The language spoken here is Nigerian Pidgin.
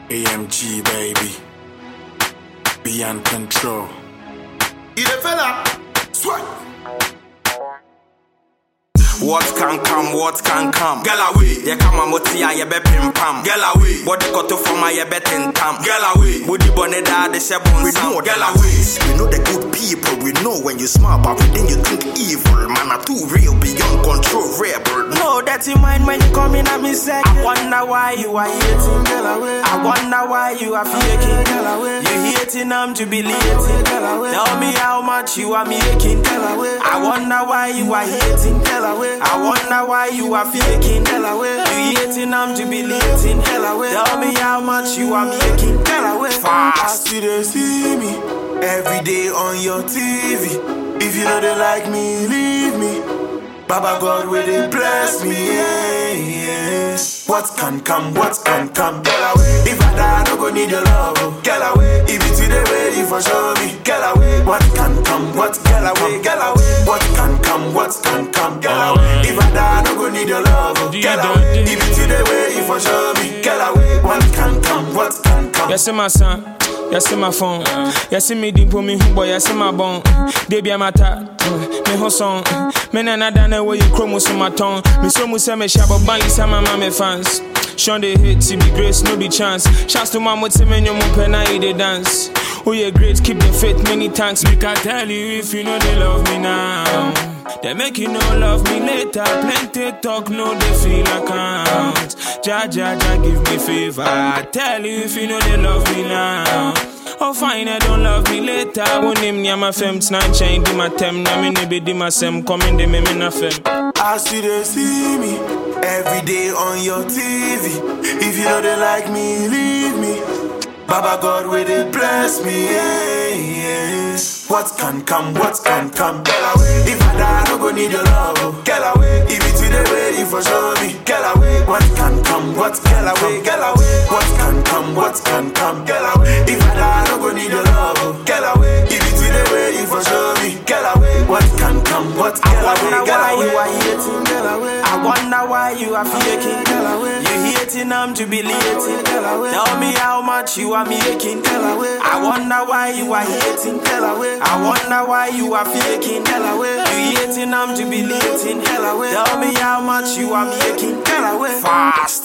AMG baby, beyond control. You the fella, sweat. What can come, what can come? Girl away. Ye come a motia ye be pim pam. Girl away. Body cut off from my ye be tentam. Girl away. Body bonnet da de shebon sam. Girl away. We know the good people. We know when you smile, but then you think evil. Man are too real, beyond control, rebel. No dirty mind when you come in at me second. I wonder why you are hating, girl away. I wonder why you are faking, girl away. You hating, I'm jubilating, girl away. Tell me how much you are making, girl away. I wonder why you are hating, girl away. I wonder why you are faking, girl away. You hating, I'm jubilating, girl away. Tell me how much you are making, girl away. I see they see me every day on your TV. If you know they like me, leave me. Baba God will they bless me, yeah. What can come, what can come? Girl away. If I die, I don't go need your love. Girl away. If it's today, ready for show me. Girl away. What can come, what girl away? Girl away. What can come, what can come? Girl away. If I die, I don't go need your love. Girl away. If it's today, ready for show me. Girl away. What can come, what can come? Yes, my son. Yes, my phone. Yes, me dimple me boy. Yes, my bone. Baby, I'm at me whole song. Men and I don't know where you chromosome my tongue. Me so much me shabba bali sama mama fans. Sean they hate to be grace, no be chance. Chance to mama to me your pen I they dance. Oh yeah, great, keep the faith, many thanks. Make I tell you if you know they love me now. They make you no love me later. Plenty talk, no they feel account. Ja, give me favor. I tell you if you know they love me now. Oh fine, I don't love me later. Won't name me my femme, snatch chain, do my tem, na me ne be di my sem, come in the me na femme. I see they see me every day on your TV. If you know they like me, leave me. Baba God will they bless me, yeah. What can come, what can come? Girl away. If I die, I don't go need your love. Girl away. If it's today, ready for show me. Girl away. What can come, what girl away? Girl away. What can come, what can come? Girl away. If I die, I don't go need your love. Girl away. If it's today, ready for show me. Girl away. What can come, what girl away? Girl away. You are hating, girl away. I wonder why you are faking, girl away. You hating, I'm jubilating, girl away. Tell me how much you are making, girl away. I wonder why you are hating, girl away. I wonder why you are faking, girl away. You hating, I'm jubilating, girl away. Tell me how much you are making, girl away. Fast.